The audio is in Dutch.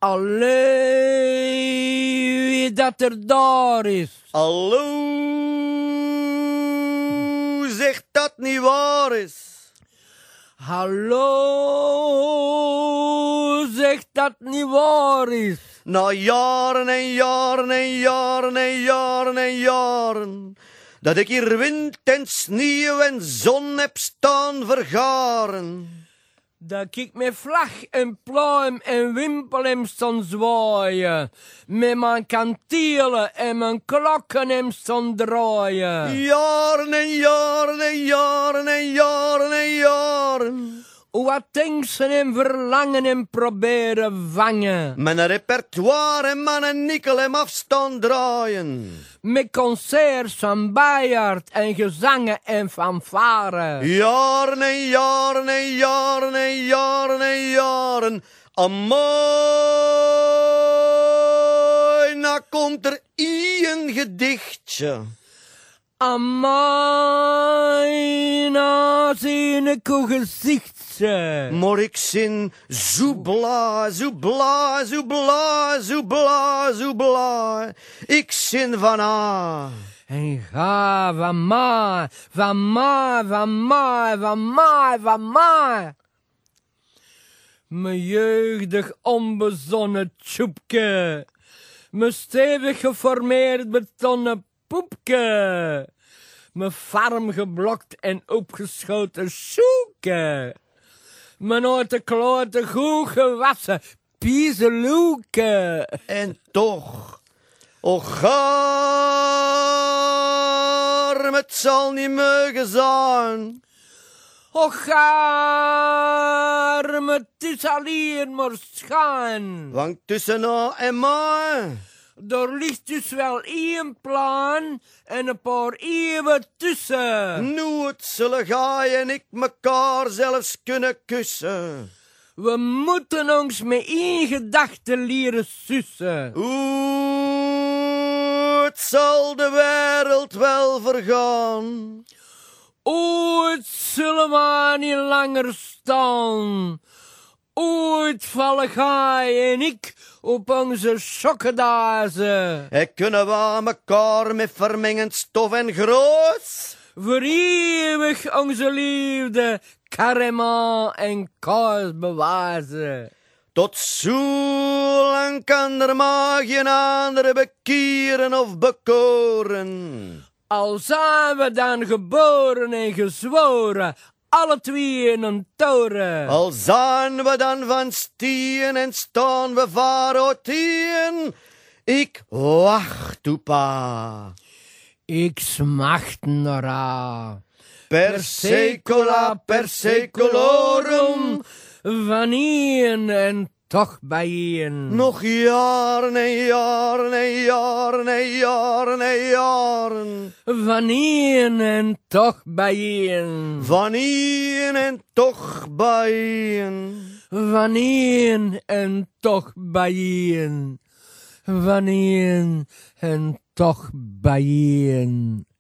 Allee, wie dat er daar is. Hallo, zeg dat niet waar is. Hallo, zeg dat niet waar is. Na jaren en jaren en jaren en jaren en jaren, dat ik hier wind en sneeuw en zon heb staan vergaren. Dat ik met vlag en pluim en wimpel hem staan zwaaien. Met mijn kantielen en mijn klokken hem staan draaien. Jaren en jaren en jaren en jaren en jaren. Wat angsten en verlangen en proberen vangen. Mijn repertoire en mijn nikkel hem afstaan draaien. Met concerts van bijaard en gezangen en fanfare. Jaren en jaren en jaren en jaren en jaren. Amai, nou komt er een gedichtje. Amai, nou zie ik uw gezichtje. Maar ik zin zo bla, zo bla, zo bla, zo bla, zo bla. Ik zin van En ga van mij, van mij, van mij, van mij, van mij. Mijn jeugdig onbezonnen tjoepke. Mijn stevig geformeerd betonnen poepke. Mijn farm geblokt en opgeschoten soeke. Mijn ooit klote goed gewassen piezeloeke. En toch, och gaar, het zal niet mogen zijn. Och, arme, het is alleen maar schijn. Want tussen nou en mij, Er ligt dus wel één plan en een paar eeuwen tussen. nooit zullen gij en ik mekaar zelfs kunnen kussen. We moeten ons met één gedachte leren sussen. Oeh, het zal de wereld wel vergaan. Ooit zullen we niet langer staan. Ooit vallen gij en ik op onze sokkendazen. En kunnen we mekaar met vermengend stof en groot? Voor eeuwig onze liefde, karema en kaas bewazen. Tot zo lang kan er maar geen andere bekeren of bekoren. Al zijn we dan geboren en gezworen, alle twee in een toren. Al zijn we dan van stien en staan we vaarotien, ik wacht opa. Ik smacht naar Per seculorum, van een en toch bij een. nog jaren en jaren en jaren en jaren en jaren. Van een en toch bij een. Van een en toch bij een. Van een en toch bij een. Van een en toch bij een.